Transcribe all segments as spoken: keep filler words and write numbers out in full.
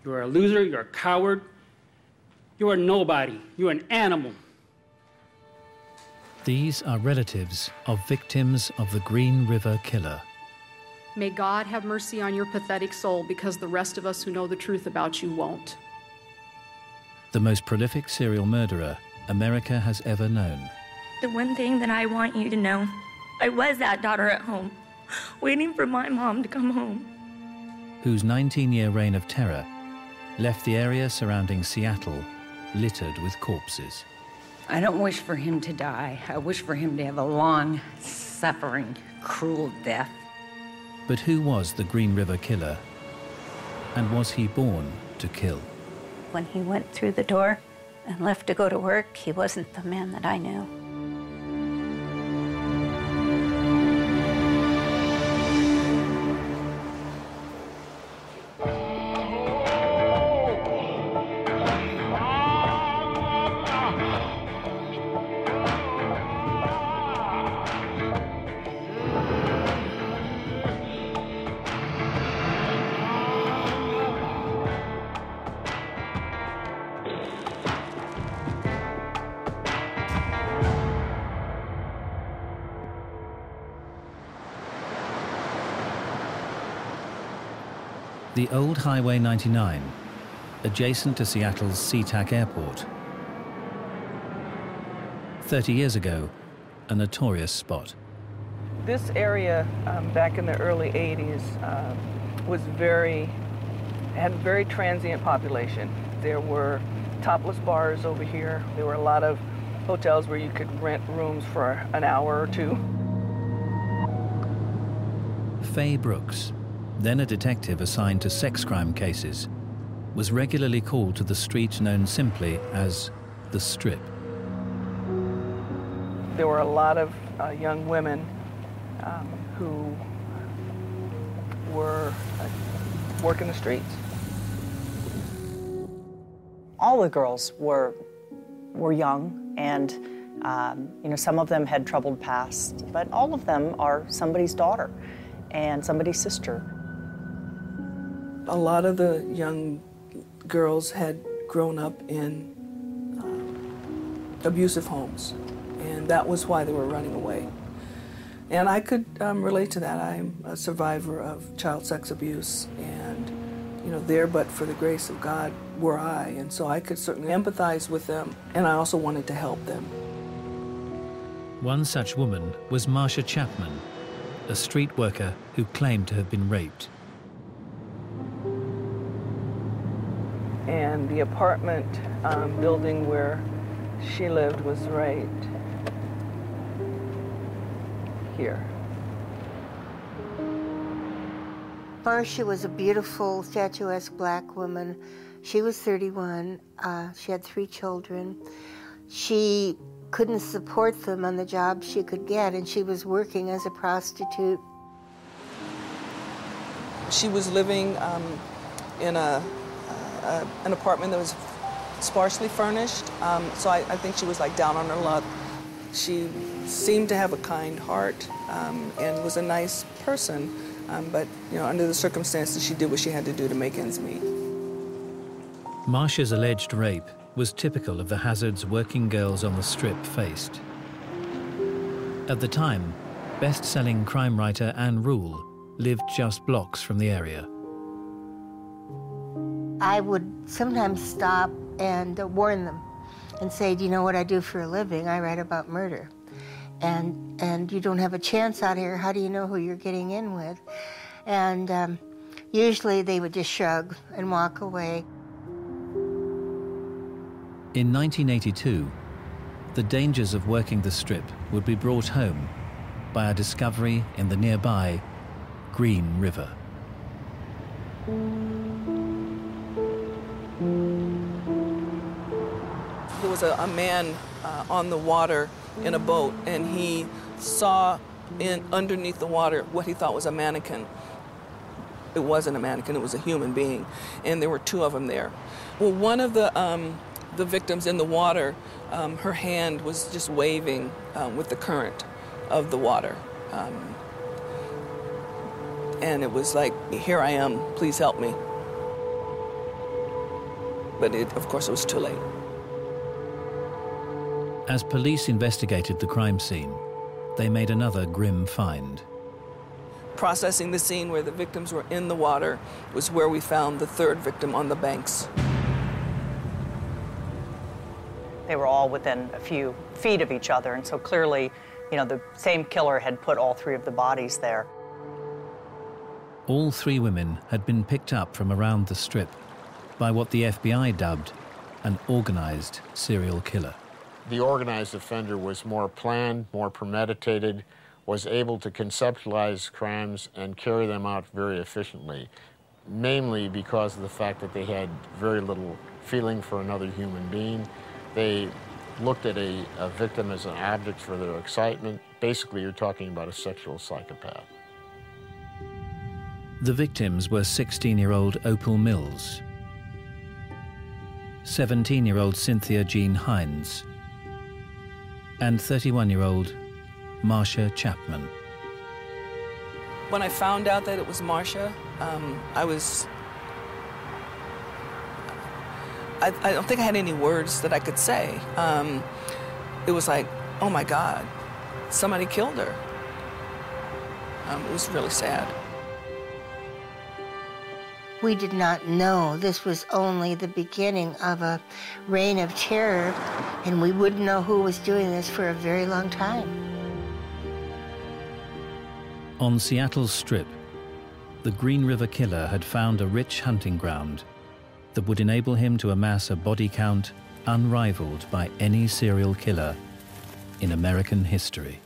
You're a loser, you're a coward, you're a nobody, you're an animal. These are relatives of victims of the Green River Killer. May God have mercy on your pathetic soul, because the rest of us who know the truth about you won't. The most prolific serial murderer America has ever known. The one thing that I want you to know, I was that daughter at home, waiting for my mom to come home. Whose nineteen-year reign of terror left the area surrounding Seattle littered with corpses. I don't wish for him to die. I wish for him to have a long, suffering, cruel death. But who was the Green River Killer? And was he born to kill? When he went through the door and left to go to work, he wasn't the man that I knew. The old Highway ninety-nine, adjacent to Seattle's SeaTac Airport. Thirty years ago, a notorious spot. This area, um, back in the early eighties, um, was very, had a very transient population. There were topless bars over here. There were a lot of hotels where you could rent rooms for an hour or two. Faye Brooks, then a detective assigned to sex crime cases, was regularly called to the street known simply as the Strip. There were a lot of uh, young women um, who were uh, working the streets. All the girls were, were young, and um, you know, some of them had troubled pasts, but all of them are somebody's daughter and somebody's sister. A lot of the young girls had grown up in uh, abusive homes, and that was why they were running away. And I could um, relate to that. I'm a survivor of child sex abuse, and you know, there but for the grace of God were I, and so I could certainly empathize with them, and I also wanted to help them. One such woman was Marcia Chapman, a street worker who claimed to have been raped. And the apartment um, building where she lived was right here. Marcia was a beautiful, statuesque black woman. She was thirty-one. Uh, she had three children. She couldn't support them on the job she could get, and she was working as a prostitute. She was living um, in a Uh, an apartment that was sparsely furnished, um, so I, I think she was like down on her luck. She seemed to have a kind heart um, and was a nice person, um, but you know, under the circumstances, she did what she had to do to make ends meet. Marcia's alleged rape was typical of the hazards working girls on the Strip faced. At the time, best-selling crime writer Ann Rule lived just blocks from the area. I would sometimes stop and uh, warn them and say, do you know what I do for a living? I write about murder. And, and you don't have a chance out here. How do you know who you're getting in with? And um, usually they would just shrug and walk away. In nineteen eighty-two, the dangers of working the Strip would be brought home by a discovery in the nearby Green River. There was a, a man uh, on the water in a boat, and he saw in underneath the water what he thought was a mannequin. It wasn't a mannequin, it was a human being, and there were two of them there. Well, one of the, um, the victims in the water, um, her hand was just waving um, with the current of the water. Um, and it was like, here I am, please help me. but it, of course it was too late. As police investigated the crime scene, they made another grim find. Processing the scene where the victims were in the water was where we found the third victim on the banks. They were all within a few feet of each other, and so clearly, you know, the same killer had put all three of the bodies there. All three women had been picked up from around the Strip by what the F B I dubbed an organized serial killer. The organized offender was more planned, more premeditated, was able to conceptualize crimes and carry them out very efficiently, mainly because of the fact that they had very little feeling for another human being. They looked at a, a victim as an object for their excitement. Basically, you're talking about a sexual psychopath. The victims were sixteen-year-old Opal Mills, seventeen-year-old Cynthia Jean Hines, and thirty-one-year-old Marcia Chapman. When I found out that it was Marcia, um, I was... I, I don't think I had any words that I could say. Um, it was like, oh my God, somebody killed her. Um, it was really sad. We did not know this was only the beginning of a reign of terror, and we wouldn't know who was doing this for a very long time. On Seattle's Strip, the Green River Killer had found a rich hunting ground that would enable him to amass a body count unrivaled by any serial killer in American history.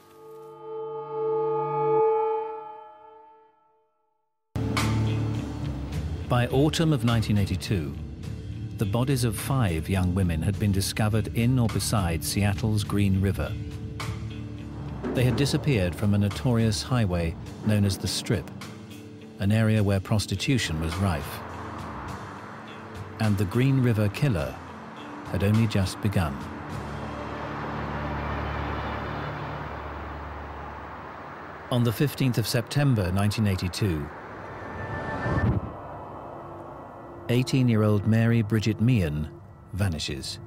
By autumn of nineteen eighty-two, the bodies of five young women had been discovered in or beside Seattle's Green River. They had disappeared from a notorious highway known as the Strip, an area where prostitution was rife. And the Green River Killer had only just begun. On the fifteenth of September nineteen eighty-two, eighteen-year-old Mary Bridget Meehan vanishes.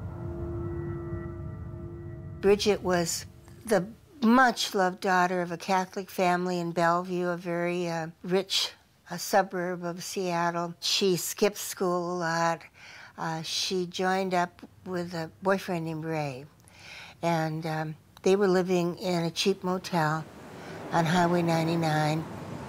Bridget was the much-loved daughter of a Catholic family in Bellevue, a very uh, rich a suburb of Seattle. She skipped school a lot. Uh, she joined up with a boyfriend named Ray, and um, they were living in a cheap motel on Highway ninety-nine.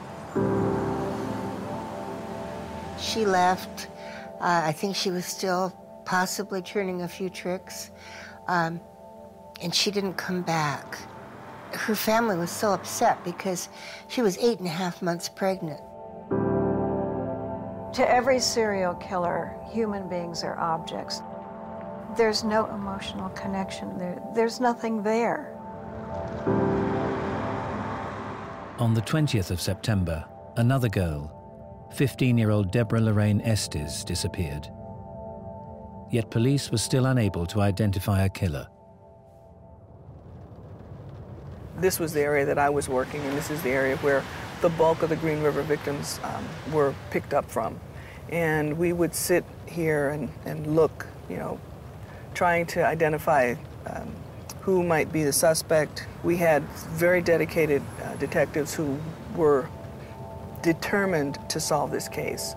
She left. Uh, I think she was still possibly turning a few tricks, um, and she didn't come back. Her family was so upset because she was eight and a half months pregnant. To every serial killer, human beings are objects. There's no emotional connection. There, there's nothing there. On the twentieth of September, another girl, fifteen-year-old Deborah Lorraine Estes, disappeared. Yet police were still unable to identify a killer. This was the area that I was working in. This is the area where the bulk of the Green River victims um, were picked up from. And we would sit here and, and look, you know, trying to identify um, who might be the suspect. We had very dedicated uh, detectives who were determined to solve this case.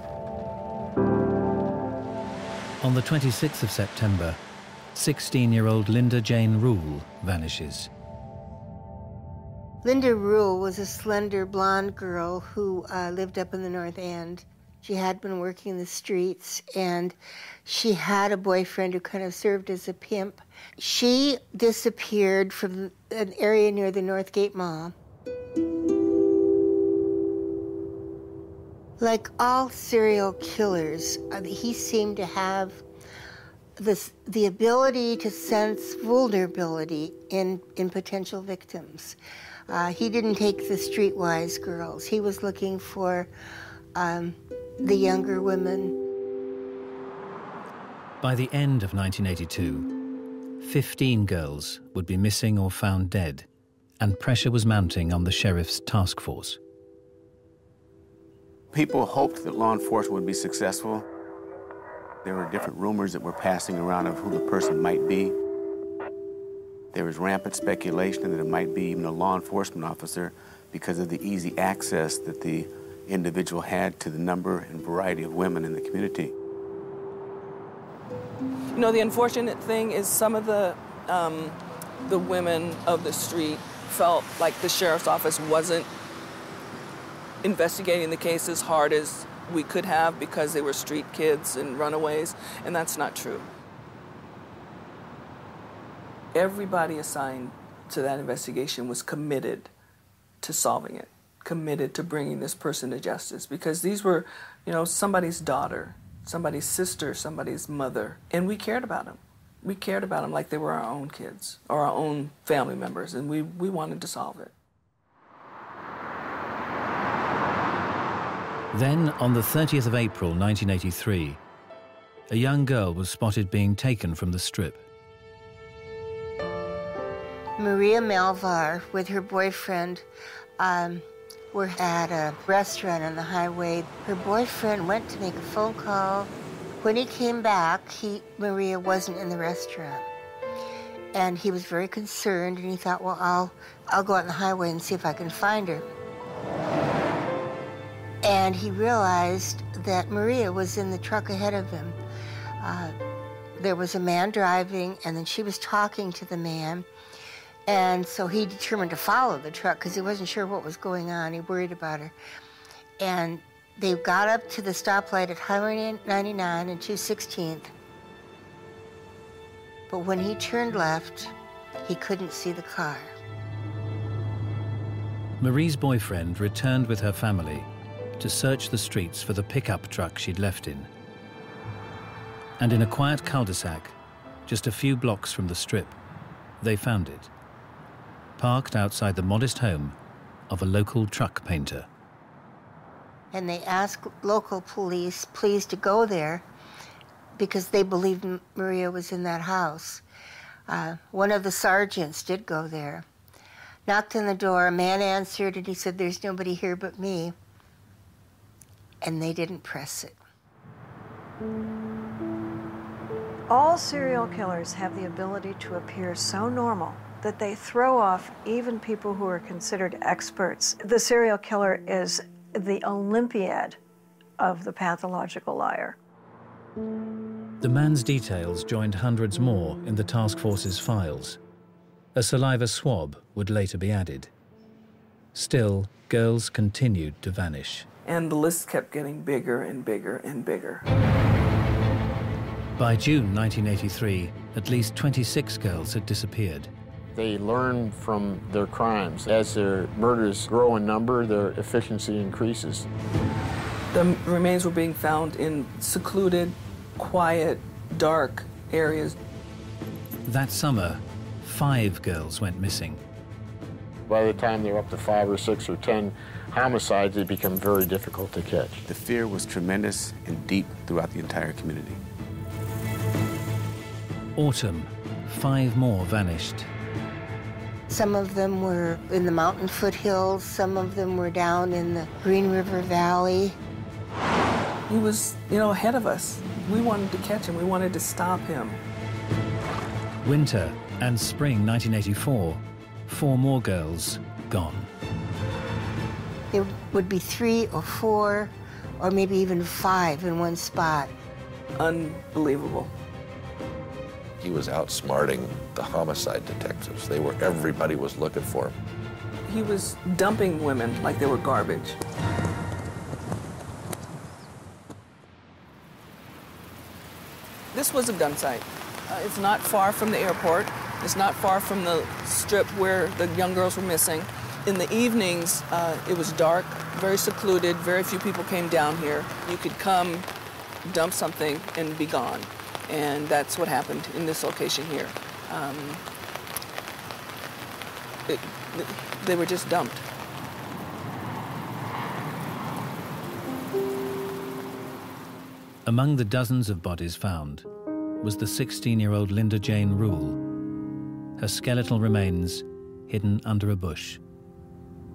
On the twenty-sixth of September, sixteen-year-old Linda Jane Rule vanishes. Linda Rule was a slender blonde girl who uh, lived up in the North End. She had been working the streets, and she had a boyfriend who kind of served as a pimp. She disappeared from an area near the Northgate Mall. Like all serial killers, he seemed to have this, the ability to sense vulnerability in, in potential victims. Uh, he didn't take the streetwise girls. He was looking for um, the younger women. By the end of nineteen eighty-two, fifteen girls would be missing or found dead, and pressure was mounting on the sheriff's task force. People hoped that law enforcement would be successful, There were different rumors that were passing around of who the person might be. There was rampant speculation that it might be even a law enforcement officer because of the easy access that the individual had to the number and variety of women in the community. You know, the unfortunate thing is some of the, um, the women of the street felt like the sheriff's office wasn't investigating the case as hard as we could have because they were street kids and runaways, and that's not true. Everybody assigned to that investigation was committed to solving it, committed to bringing this person to justice, because these were, you know, somebody's daughter, somebody's sister, somebody's mother, and we cared about them. We cared about them like they were our own kids or our own family members, and we, we wanted to solve it. Then, on the thirtieth of April nineteen eighty-three, a young girl was spotted being taken from the Strip. Maria Malvar, with her boyfriend, um, were at a restaurant on the highway. Her boyfriend went to make a phone call. When he came back, he, Maria wasn't in the restaurant. And he was very concerned, and he thought, well, I'll, I'll go out on the highway and see if I can find her. And he realized that Maria was in the truck ahead of him. Uh, there was a man driving, and then she was talking to the man. And so he determined to follow the truck because he wasn't sure what was going on. He worried about her. And they got up to the stoplight at Highway ninety-nine and two sixteenth. But when he turned left, he couldn't see the car. Marie's boyfriend returned with her family to search the streets for the pickup truck she'd left in. And in a quiet cul-de-sac, just a few blocks from the Strip, they found it, parked outside the modest home of a local truck painter. And they asked local police, please, to go there because they believed Maria was in that house. Uh, one of the sergeants did go there, knocked on the door, a man answered, and he said, there's nobody here but me. And they didn't press it. All serial killers have the ability to appear so normal that they throw off even people who are considered experts. The serial killer is the Olympiad of the pathological liar. The man's details joined hundreds more in the task force's files. A saliva swab would later be added. Still, girls continued to vanish. And the list kept getting bigger and bigger and bigger. By June nineteen eighty-three, at least twenty-six girls had disappeared. They learn from their crimes. As their murders grow in number, their efficiency increases. The remains were being found in secluded, quiet, dark areas. That summer, five girls went missing. By the time they're up to five or six or ten homicides, they become very difficult to catch. The fear was tremendous and deep throughout the entire community. Autumn, five more vanished. Some of them were in the mountain foothills, some of them were down in the Green River Valley. He was, you know, ahead of us. We wanted to catch him, we wanted to stop him. Winter and spring nineteen eighty-four, four more girls gone. There would be three or four, or maybe even five in one spot. Unbelievable. He was outsmarting the homicide detectives. They were, everybody was looking for him. He was dumping women like they were garbage. This was a gun site. Uh, it's not far from the airport. It's not far from the Strip where the young girls were missing. In the evenings, uh, it was dark, very secluded, very few people came down here. You could come, dump something, and be gone. And that's what happened in this location here. Um, it, they were just dumped. Among the dozens of bodies found was the sixteen-year-old Linda Jane Rule, her skeletal remains hidden under a bush.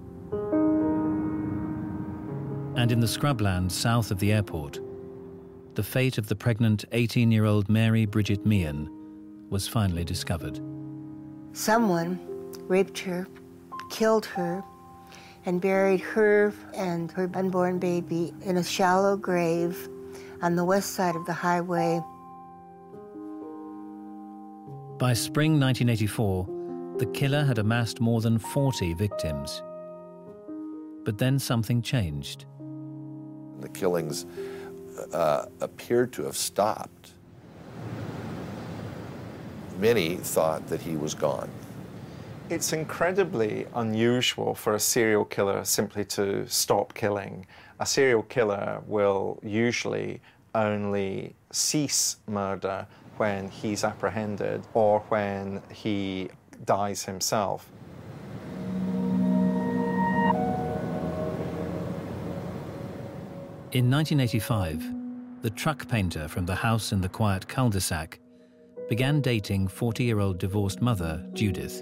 And in the scrubland south of the airport, the fate of the pregnant eighteen-year-old Mary Bridget Meehan was finally discovered. Someone raped her, killed her, and buried her and her unborn baby in a shallow grave on the west side of the highway. By spring nineteen eighty-four, the killer had amassed more than forty victims. But then something changed. The killings uh, appeared to have stopped. Many thought that he was gone. It's incredibly unusual for a serial killer simply to stop killing. A serial killer will usually only cease murder when he's apprehended or when he dies himself. In nineteen eighty-five, the truck painter from the house in the quiet cul-de-sac began dating forty-year-old divorced mother, Judith.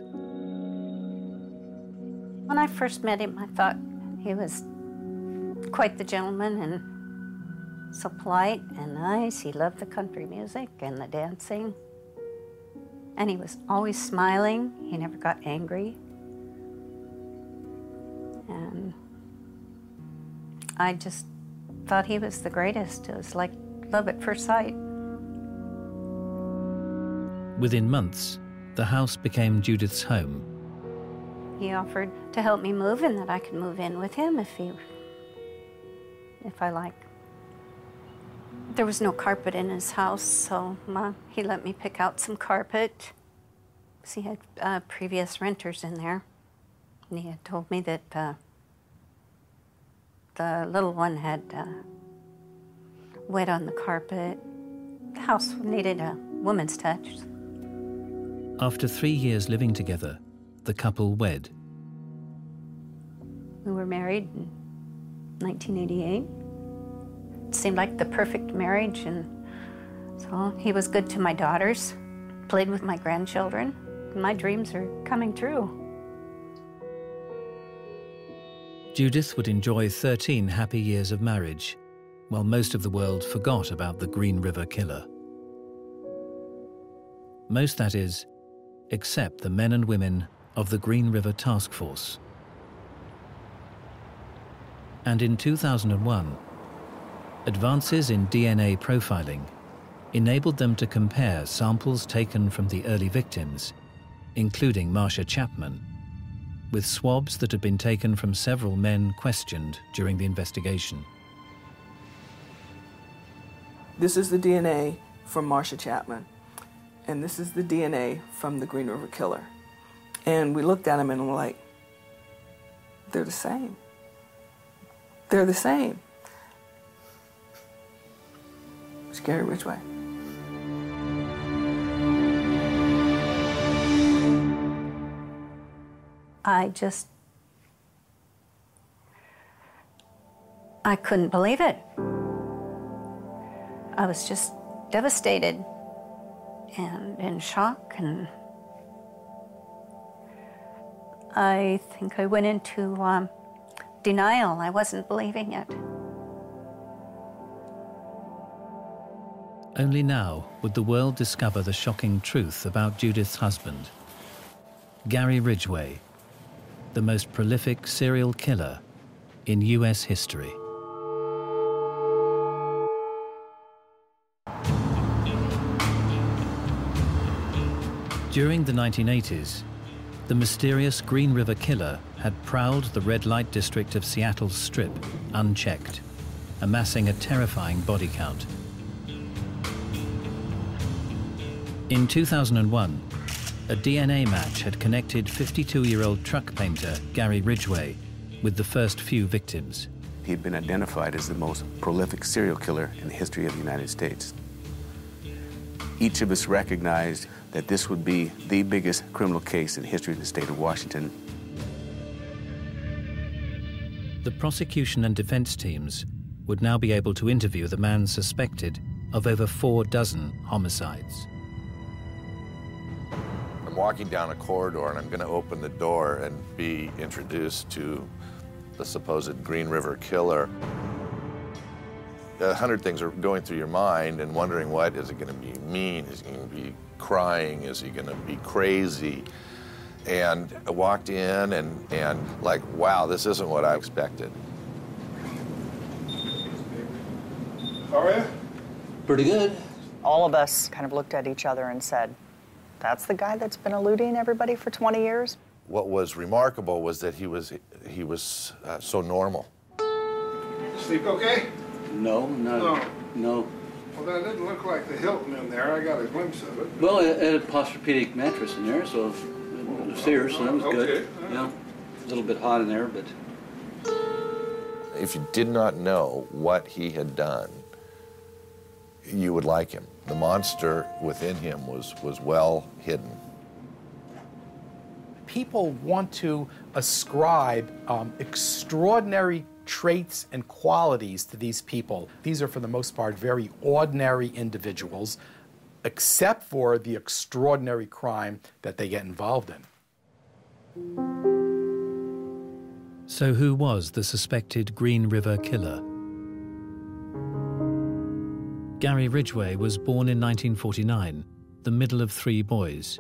When I first met him, I thought he was quite the gentleman and so polite and nice. He loved the country music and the dancing. And he was always smiling. He never got angry. And I just thought he was the greatest. It was like love at first sight. Within months, the house became Judith's home. He offered to help me move and that I could move in with him if he, if I like. There was no carpet in his house, so uh, he let me pick out some carpet. He had uh, previous renters in there. And he had told me that uh, the little one had uh, wet on the carpet. The house needed a woman's touch. After three years living together, the couple wed. We were married in nineteen eighty-eight. It seemed like the perfect marriage, and so he was good to my daughters, played with my grandchildren. My dreams are coming true. Judith would enjoy thirteen happy years of marriage, while most of the world forgot about the Green River Killer. Most, that is, except the men and women of the Green River Task Force. And in two thousand one, advances in D N A profiling enabled them to compare samples taken from the early victims, including Marcia Chapman, with swabs that had been taken from several men questioned during the investigation. This is the D N A from Marcia Chapman, and this is the D N A from the Green River Killer. And we looked at them and we're like, they're the same. They're the same. Scary which way? I just, I couldn't believe it. I was just devastated and in shock, and I think I went into um, denial. I wasn't believing it. Only now would the world discover the shocking truth about Judith's husband, Gary Ridgway, the most prolific serial killer in U S history. During the nineteen eighties, the mysterious Green River Killer had prowled the red light district of Seattle's Strip unchecked, amassing a terrifying body count. In two thousand one, a D N A match had connected fifty-two-year-old truck painter Gary Ridgway with the first few victims. He had been identified as the most prolific serial killer in the history of the United States. Each of us recognized that this would be the biggest criminal case in the history of the state of Washington. The prosecution and defense teams would now be able to interview the man suspected of over four dozen homicides. I'm walking down a corridor and I'm going to open the door and be introduced to the supposed Green River Killer. A hundred things are going through your mind and wondering, what is it going to be mean? Is he going to be crying? Is he going to be crazy? And I walked in and, and like, wow, this isn't what I expected. How are you? Pretty good. All of us kind of looked at each other and said, that's the guy that's been eluding everybody for twenty years? What was remarkable was that he was, he was uh, so normal. Sleep okay? No, no, No. no. Well, that didn't look like the Hilton in there. I got a glimpse of it. Well, it had a Posturepedic mattress in there, so it was here, so that was good. Okay. Yeah, a little bit hot in there, but... If you did not know what he had done, you would like him. The monster within him was, was well hidden. People want to ascribe um, extraordinary traits and qualities to these people. These are, for the most part, very ordinary individuals, except for the extraordinary crime that they get involved in. So who was the suspected Green River Killer? Gary Ridgway was born in nineteen forty-nine, the middle of three boys.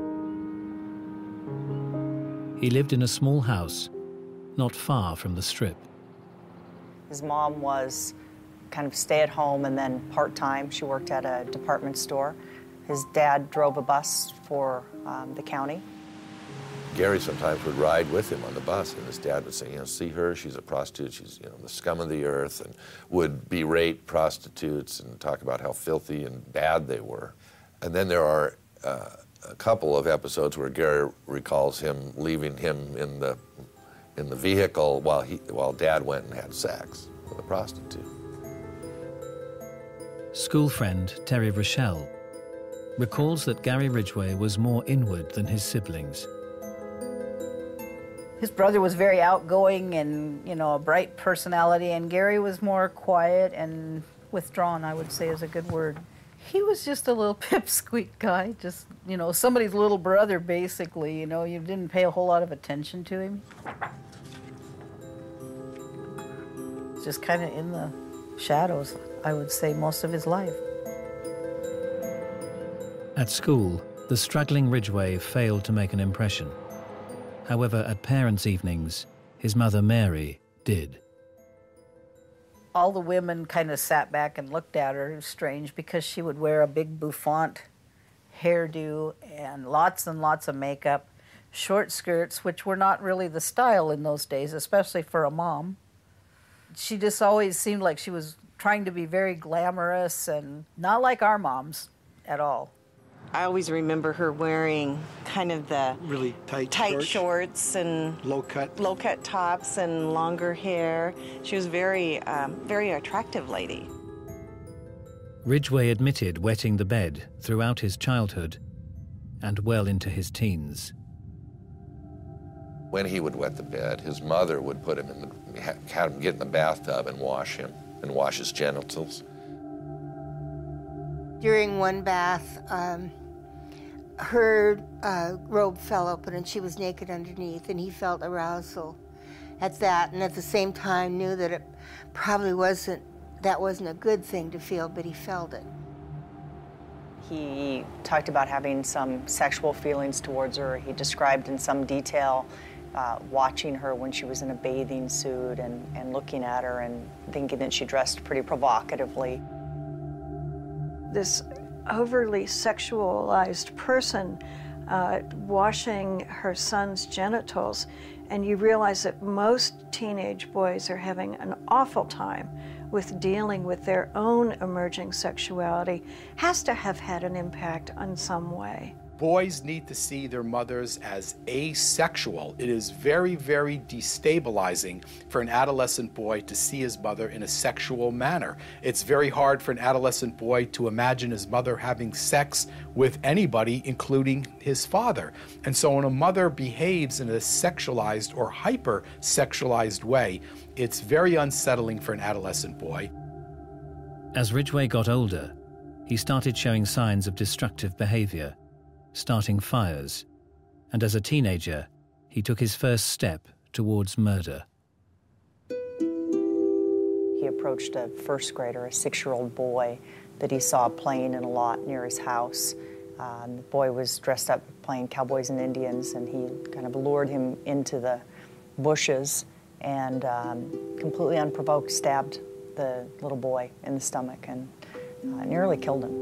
He lived in a small house, not far from the Strip. His mom was kind of stay-at-home and then part-time. She worked at a department store. His dad drove a bus for um, the county. Gary sometimes would ride with him on the bus, and his dad would say, you know, see her, she's a prostitute, she's, you know, the scum of the earth, and would berate prostitutes and talk about how filthy and bad they were. And then there are uh, a couple of episodes where Gary recalls him leaving him in the in the vehicle while he while Dad went and had sex with a prostitute. School friend Terry Rochelle recalls that Gary Ridgway was more inward than his siblings. His brother was very outgoing and, you know, a bright personality, and Gary was more quiet and withdrawn, I would say is a good word. He was just a little pipsqueak guy, just, you know, somebody's little brother, basically, you know, you didn't pay a whole lot of attention to him. Just kind of in the shadows, I would say, most of his life. At school, the struggling Ridgway failed to make an impression. However, at parents' evenings, his mother Mary did. All the women kind of sat back and looked at her. It was strange because she would wear a big bouffant hairdo and lots and lots of makeup, short skirts, which were not really the style in those days, especially for a mom. She just always seemed like she was trying to be very glamorous and not like our moms at all. I always remember her wearing kind of the really tight, tight shorts, shorts and low cut, low cut tops and longer hair. She was very, um, very attractive lady. Ridgway admitted wetting the bed throughout his childhood and well into his teens. When he would wet the bed, his mother would put him in the, had him get in the bathtub and wash him and wash his genitals. During one bath, um, her uh, robe fell open and she was naked underneath, and he felt arousal at that, and at the same time knew that it probably wasn't, that wasn't a good thing to feel, but he felt it. He talked about having some sexual feelings towards her. He described in some detail uh, watching her when she was in a bathing suit and, and looking at her and thinking that she dressed pretty provocatively. This overly sexualized person uh, washing her son's genitals, and you realize that most teenage boys are having an awful time with dealing with their own emerging sexuality, has to have had an impact in some way. Boys need to see their mothers as asexual. It is very, very destabilizing for an adolescent boy to see his mother in a sexual manner. It's very hard for an adolescent boy to imagine his mother having sex with anybody, including his father. And so when a mother behaves in a sexualized or hyper-sexualized way, it's very unsettling for an adolescent boy. As Ridgway got older, he started showing signs of destructive behavior, starting fires, and as a teenager, he took his first step towards murder. He approached a first grader, a six-year-old boy, that he saw playing in a lot near his house. Um, the boy was dressed up playing cowboys and Indians, and he kind of lured him into the bushes and um, completely unprovoked stabbed the little boy in the stomach and uh, nearly killed him.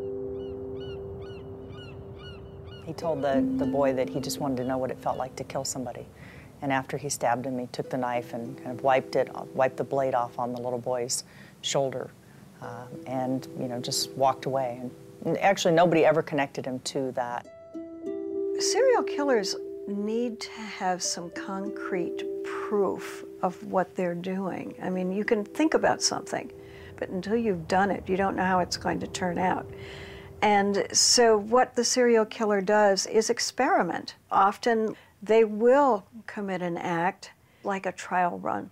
He told the, the boy that he just wanted to know what it felt like to kill somebody. And after he stabbed him, he took the knife and kind of wiped it, wiped the blade off on the little boy's shoulder, uh, and you know, just walked away. And, and actually, nobody ever connected him to that. Serial killers need to have some concrete proof of what they're doing. I mean, you can think about something, but until you've done it, you don't know how it's going to turn out. And so what the serial killer does is experiment. Often they will commit an act like a trial run.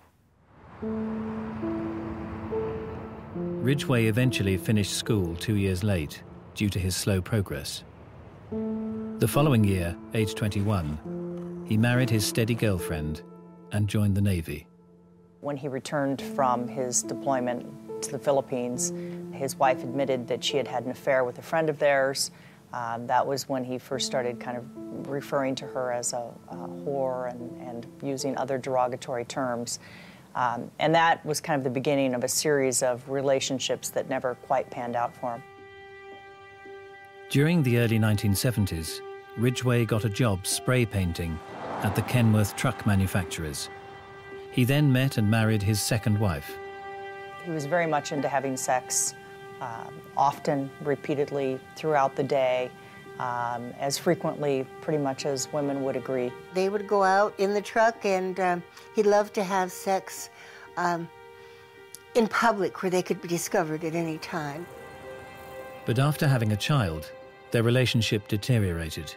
Ridgway eventually finished school two years late due to his slow progress. The following year, age twenty-one, he married his steady girlfriend and joined the Navy. When he returned from his deployment to the Philippines, his wife admitted that she had had an affair with a friend of theirs. Um, that was when he first started kind of referring to her as a, a whore and, and using other derogatory terms. Um, and that was kind of the beginning of a series of relationships that never quite panned out for him. During the early nineteen seventies, Ridgway got a job spray painting at the Kenworth truck manufacturers. He then met and married his second wife. He was very much into having sex, um, often, repeatedly, throughout the day, um, as frequently, pretty much as women would agree. They would go out in the truck, and um, he loved to have sex um, in public where they could be discovered at any time. But after having a child, their relationship deteriorated.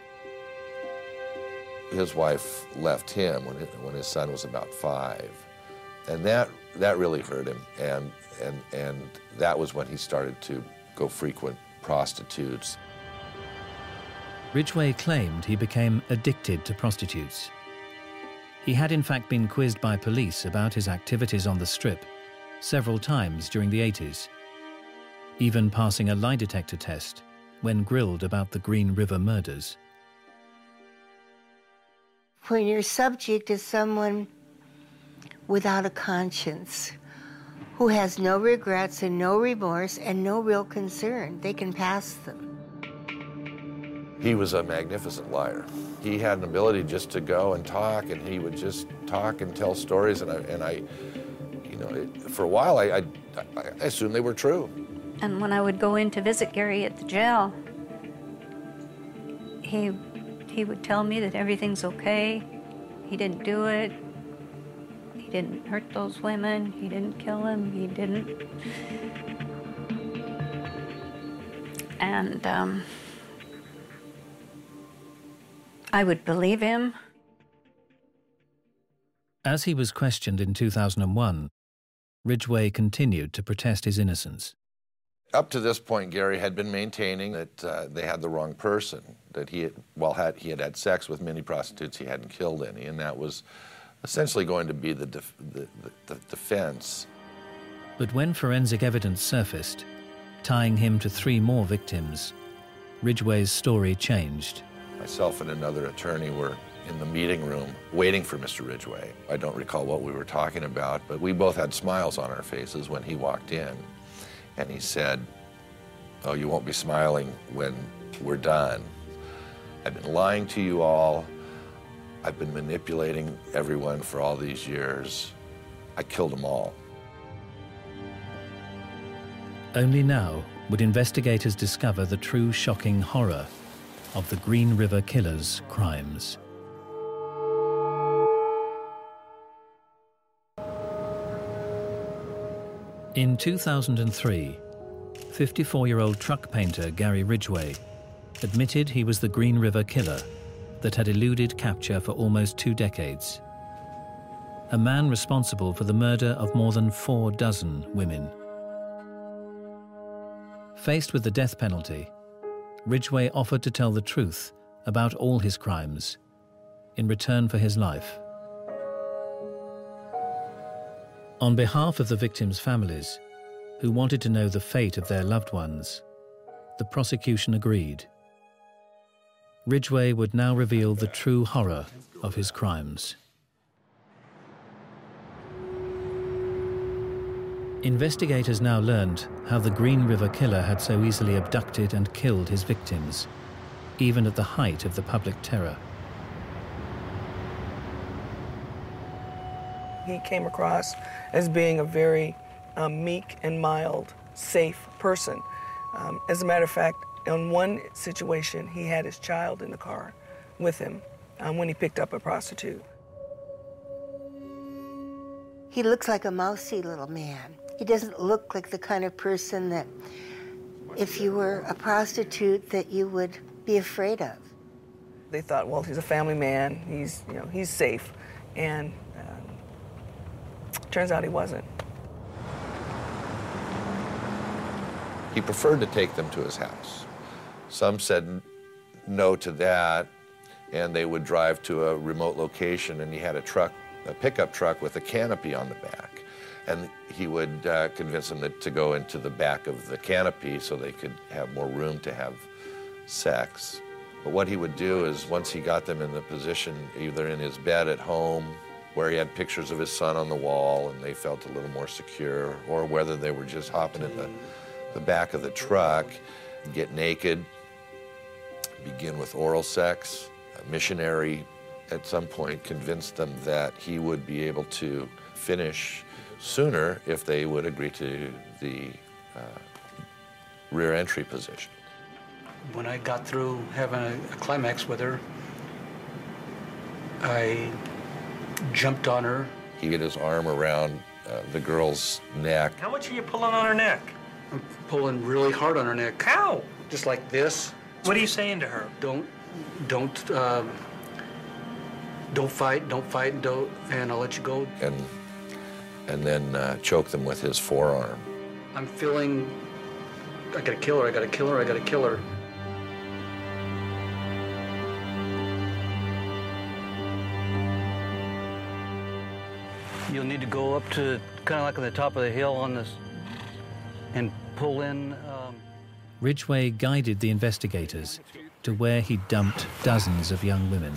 His wife left him when his, when his son was about five, and that that really hurt him. And and and that was when he started to go frequent prostitutes. Ridgway claimed he became addicted to prostitutes. He had in fact been quizzed by police about his activities on the Strip several times during the eighties, even passing a lie detector test when grilled about the Green River murders. When your subject is someone without a conscience, who has no regrets and no remorse and no real concern, they can pass them. He was a magnificent liar. He had an ability just to go and talk, and he would just talk and tell stories, and I, and I you know, it, for a while, I, I, I assumed they were true. And when I would go in to visit Gary at the jail, he, he would tell me that everything's okay. He didn't do it. He didn't hurt those women. He didn't kill them. He didn't. And um, I would believe him. As he was questioned in two thousand one, Ridgway continued to protest his innocence. Up to this point, Gary had been maintaining that uh, they had the wrong person, that he had, well, had, he had had sex with many prostitutes, he hadn't killed any, and that was essentially going to be the, def the, the, the defense. But when forensic evidence surfaced, tying him to three more victims, Ridgway's story changed. Myself and another attorney were in the meeting room waiting for Mister Ridgway. I don't recall what we were talking about, but we both had smiles on our faces when he walked in. And he said, "Oh, you won't be smiling when we're done. I've been lying to you all. I've been manipulating everyone for all these years. I killed them all." Only now would investigators discover the true shocking horror of the Green River Killer's crimes. In two thousand three, fifty-four-year-old truck painter Gary Ridgway admitted he was the Green River Killer that had eluded capture for almost two decades. A man responsible for the murder of more than four dozen women. Faced with the death penalty, Ridgway offered to tell the truth about all his crimes in return for his life. On behalf of the victims' families, who wanted to know the fate of their loved ones, the prosecution agreed. Ridgway would now reveal the true horror of his crimes. Investigators now learned how the Green River Killer had so easily abducted and killed his victims, even at the height of the public terror. He came across as being a very um, meek and mild, safe person. Um, as a matter of fact, in one situation, he had his child in the car with him um, when he picked up a prostitute. He looks like a mousy little man. He doesn't look like the kind of person that, if you were a prostitute, that you would be afraid of. They thought, well, he's a family man, he's, you know, he's safe, and um, turns out he wasn't. He preferred to take them to his house. Some said no to that, and they would drive to a remote location, and he had a truck, a pickup truck with a canopy on the back. And he would uh, convince them that, to go into the back of the canopy so they could have more room to have sex. But what he would do is, once he got them in the position, either in his bed at home, where he had pictures of his son on the wall and they felt a little more secure, or whether they were just hopping in the, the back of the truck, get naked, begin with oral sex. A missionary at some point convinced them that he would be able to finish sooner if they would agree to the uh, rear entry position. When I got through having a, a climax with her, I jumped on her. He get his arm around uh, the girl's neck. How much are you pulling on her neck? I'm pulling really hard on her neck. How? Just like this. What are you saying to her? Don't, don't, um, don't fight, don't fight, don't, and I'll let you go. And and then uh, choke them with his forearm. I'm feeling, I gotta kill her, I gotta kill her, I gotta kill her. You'll need to go up to kind of like on the top of the hill on this and pull in. Um... Ridgway guided the investigators to where he dumped dozens of young women.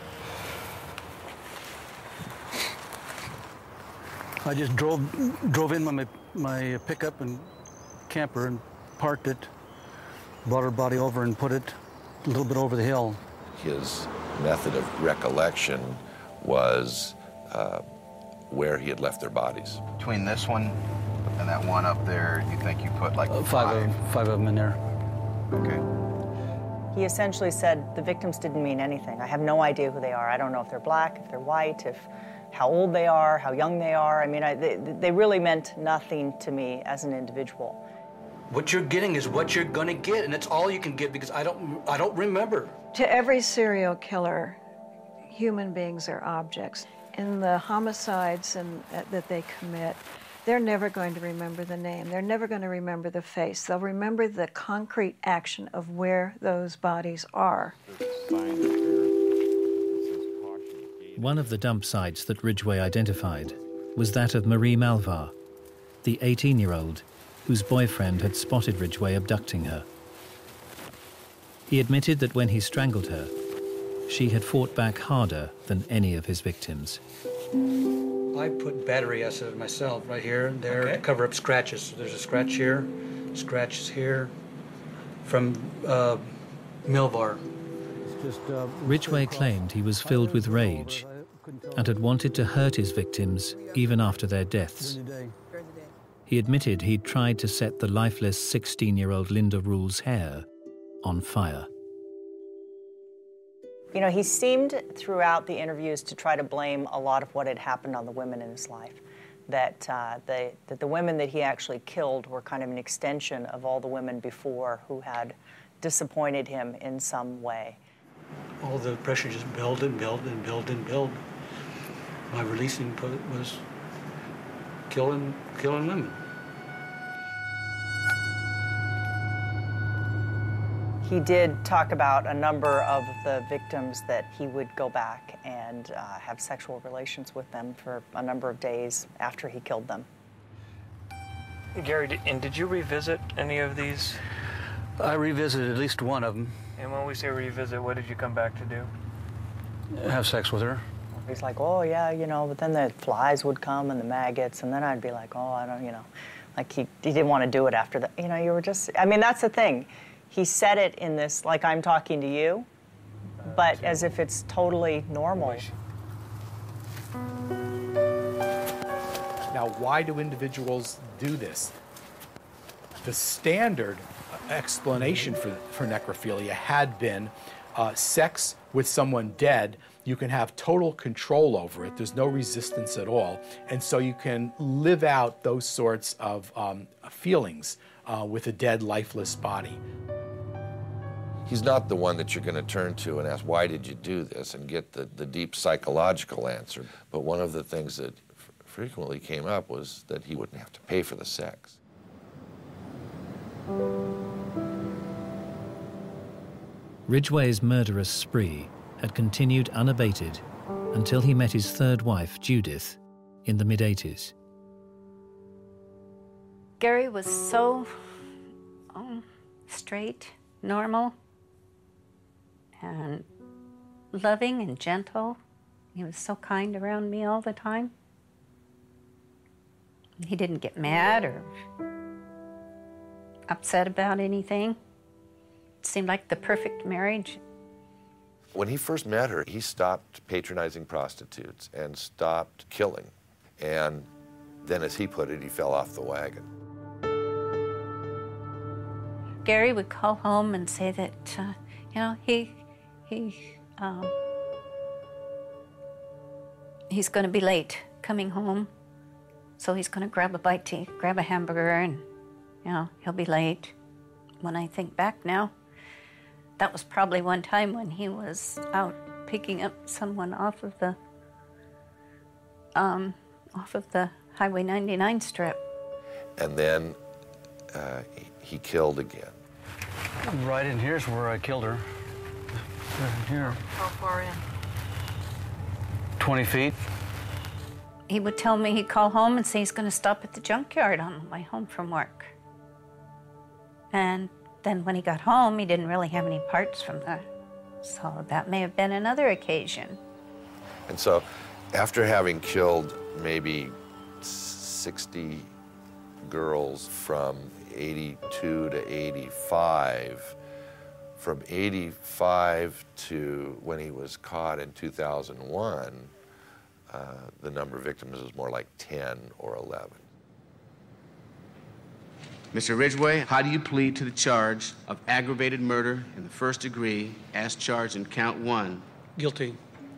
I just drove drove in my my pickup and camper and parked it, brought her body over and put it a little bit over the hill. His method of recollection was uh, where he had left their bodies. Between this one and that one up there, you think you put like uh, five? Five of, five of them in there. Okay. He essentially said the victims didn't mean anything. I have no idea who they are. I don't know if they're black, if they're white, if how old they are, how young they are. I mean, I, they, they really meant nothing to me as an individual. What you're getting is what you're gonna get, and it's all you can get because I don't, I don't remember. To every serial killer, human beings are objects. In the homicides and, uh, that they commit, they're never going to remember the name. They're never going to remember the face. They'll remember the concrete action of where those bodies are. One of the dump sites that Ridgway identified was that of Marie Malvar, the eighteen-year-old whose boyfriend had spotted Ridgway abducting her. He admitted that when he strangled her, she had fought back harder than any of his victims. I put battery acid myself right here and there okay. to cover up scratches. So there's a scratch here, scratches here from uh, Milvar. Just, uh, Ridgway claimed he was filled with rage and had wanted to hurt his victims even after their deaths. He admitted he'd tried to set the lifeless sixteen-year-old Linda Rule's hair on fire. You know, he seemed throughout the interviews to try to blame a lot of what had happened on the women in his life. That, uh, the, that the women that he actually killed were kind of an extension of all the women before who had disappointed him in some way. All the pressure just built and built and built and built. My releasing point was killing, killing women. He did talk about a number of the victims that he would go back and uh, have sexual relations with them for a number of days after he killed them. Gary, and did you revisit any of these? I revisited at least one of them. And when we say revisit, what did you come back to do? Have sex with her. He's like, oh, yeah, you know, but then the flies would come and the maggots, and then I'd be like, oh, I don't, you know, like he, he didn't want to do it after that. You know, you were just, I mean, that's the thing. He said it in this, like I'm talking to you, but as if it's totally normal. Now, why do individuals do this? The standard explanation for, for necrophilia had been uh, sex with someone dead. You can have total control over it. There's no resistance at all. And so you can live out those sorts of um, feelings uh, with a dead, lifeless body. He's not the one that you're going to turn to and ask, why did you do this, and get the, the deep psychological answer. But one of the things that f frequently came up was that he wouldn't have to pay for the sex. Ridgway's murderous spree had continued unabated until he met his third wife, Judith, in the mid eighties. Gary was so um, straight, normal, and loving and gentle. He was so kind around me all the time. He didn't get mad or upset about anything. It seemed like the perfect marriage. When he first met her, he stopped patronizing prostitutes and stopped killing. And then, as he put it, he fell off the wagon. Gary would call home and say that, uh, you know, he, he, um, he's going to be late coming home, so he's going to grab a bite to eat, grab a hamburger, and, you know, he'll be late. When I think back now, that was probably one time when he was out picking up someone off of the, um, off of the Highway ninety-nine strip. And then uh, he, he killed again. Right in here's where I killed her. Right here. How far in? twenty feet. He would tell me he'd call home and say he's going to stop at the junkyard on the way home from work. And then when he got home, he didn't really have any parts from the, so that may have been another occasion. And so, after having killed maybe sixty girls from eighty-two to eighty-five, from eighty-five to when he was caught in two thousand one, uh, the number of victims was more like ten or eleven. Mister Ridgway, how do you plead to the charge of aggravated murder in the first degree as charged in count one? Guilty.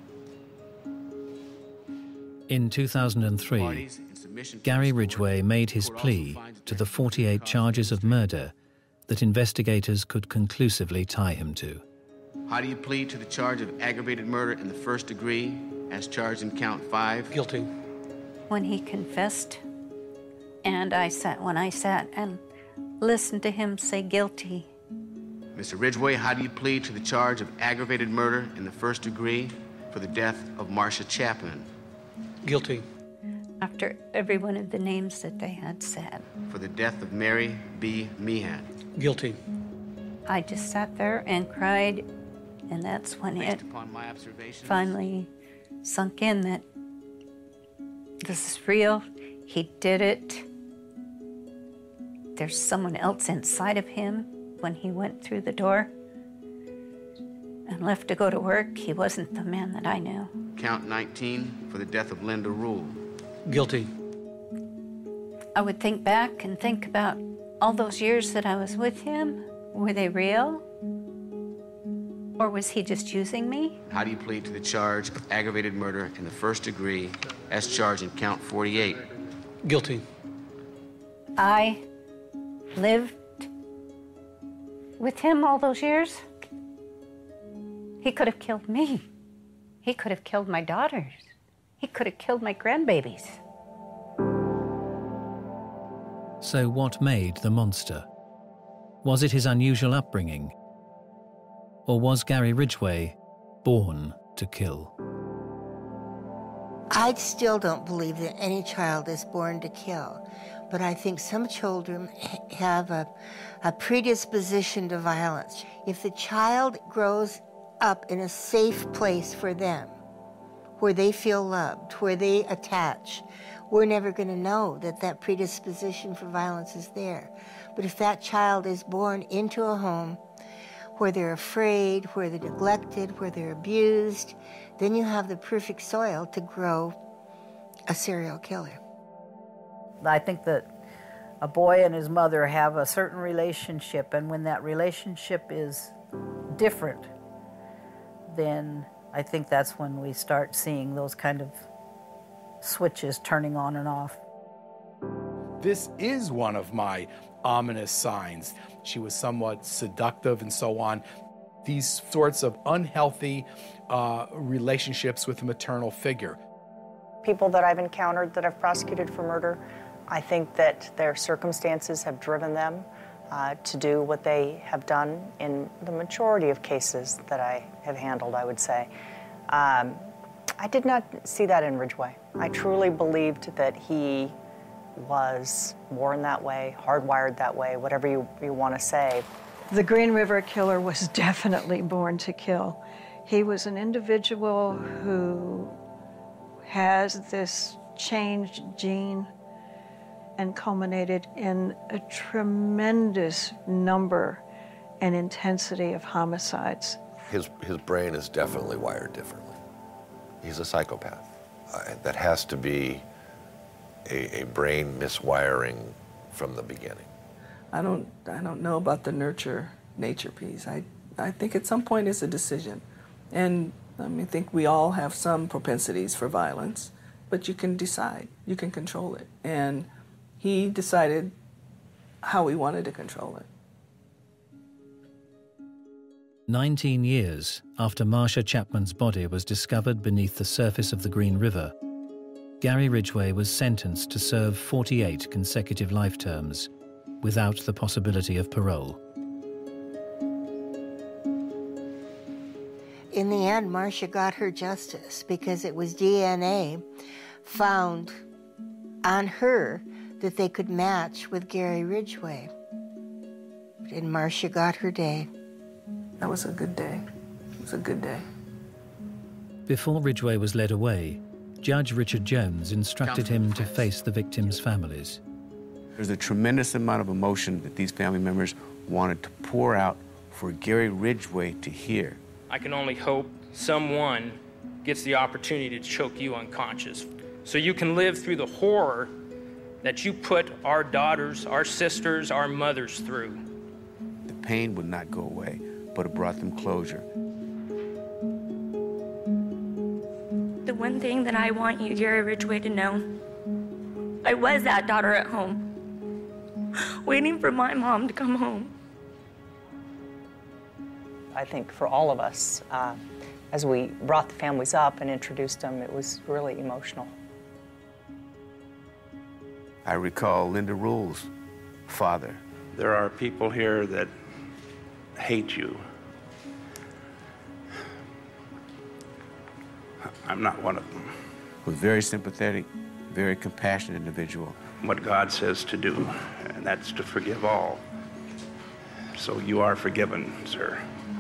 In two thousand three, Gary Ridgway made his plea to the forty-eight charges of murder that investigators could conclusively tie him to. How do you plead to the charge of aggravated murder in the first degree as charged in count five? Guilty. When he confessed, and I sat, when I sat and listened to him say guilty. Mister Ridgway, how do you plead to the charge of aggravated murder in the first degree for the death of Marcia Chapman? Guilty. After every one of the names that they had said. For the death of Mary B. Meehan? Guilty. I just sat there and cried, and that's when Based it upon my observations, finally sunk in that this is real. He did it. There's someone else inside of him when he went through the door and left to go to work. He wasn't the man that I knew. Count nineteen for the death of Linda Rule. Guilty. I would think back and think about all those years that I was with him. Were they real? Or was he just using me? How do you plead to the charge of aggravated murder in the first degree as charged in count forty-eight? Guilty. I lived with him all those years. He could have killed me. He could have killed my daughters. He could have killed my grandbabies. So what made the monster? Was it his unusual upbringing? Or was Gary Ridgway born to kill? I still don't believe that any child is born to kill, but I think some children have a, a predisposition to violence. If the child grows up in a safe place for them, where they feel loved, where they attach, we're never going to know that that predisposition for violence is there. But if that child is born into a home where they're afraid, where they're neglected, where they're abused, then you have the perfect soil to grow a serial killer. I think that a boy and his mother have a certain relationship, and when that relationship is different, then I think that's when we start seeing those kind of switches turning on and off. This is one of my ominous signs. She was somewhat seductive and so on. These sorts of unhealthy uh, relationships with a maternal figure. People that I've encountered that I've prosecuted for murder, I think that their circumstances have driven them uh, to do what they have done in the majority of cases that I have handled, I would say. Um, I did not see that in Ridgway. I truly believed that he was born that way, hardwired that way, whatever you, you want to say. The Green River Killer was definitely born to kill. He was an individual who has this changed gene and culminated in a tremendous number and intensity of homicides. His, his brain is definitely wired differently. He's a psychopath. Uh, that has to be a, a brain miswiring from the beginning. I don't, I don't know about the nurture nature piece. I, I think at some point it's a decision. And I mean, I think we all have some propensities for violence, but you can decide, you can control it. And he decided how he wanted to control it. Nineteen years after Marcia Chapman's body was discovered beneath the surface of the Green River, Gary Ridgway was sentenced to serve forty-eight consecutive life terms without the possibility of parole. In the end, Marcia got her justice because it was D N A found on her that they could match with Gary Ridgway. And Marcia got her day. That was a good day. It was a good day. Before Ridgway was led away, Judge Richard Jones instructed him to face the victims' families. There's a tremendous amount of emotion that these family members wanted to pour out for Gary Ridgway to hear. I can only hope someone gets the opportunity to choke you unconscious so you can live through the horror that you put our daughters, our sisters, our mothers through. The pain would not go away, but it brought them closure. The one thing that I want you, Gary Ridgway, to know, I was that daughter at home, waiting for my mom to come home. I think for all of us, uh, as we brought the families up and introduced them, it was really emotional. I recall Linda Rule's father. There are people here that hate you. I'm not one of them. Was very sympathetic, very compassionate individual. What God says to do, and that's to forgive all. So you are forgiven, sir.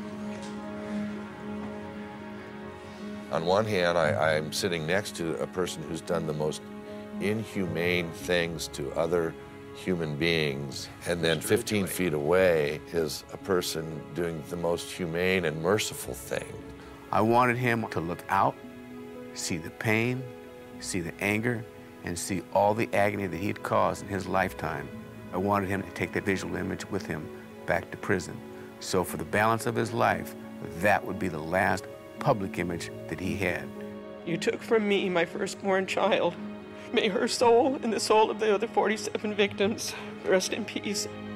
On one hand, I, I'm sitting next to a person who's done the most inhumane things to other human beings, and then fifteen feet away is a person doing the most humane and merciful thing. I wanted him to look out, see the pain, see the anger, and see all the agony that he'd caused in his lifetime. I wanted him to take that visual image with him back to prison. So for the balance of his life, that would be the last public image that he had. You took from me my firstborn child. May her soul and the soul of the other forty-seven victims rest in peace.